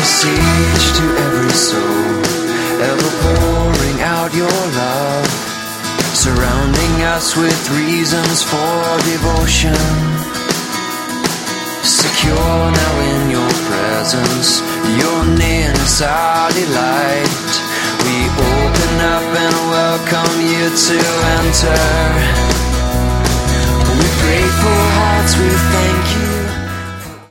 message to every soul, ever pouring out your love, surrounding us with reasons for devotion. Secure now in your presence, your nearness our delight. We open up and welcome you to enter. With grateful hearts we thank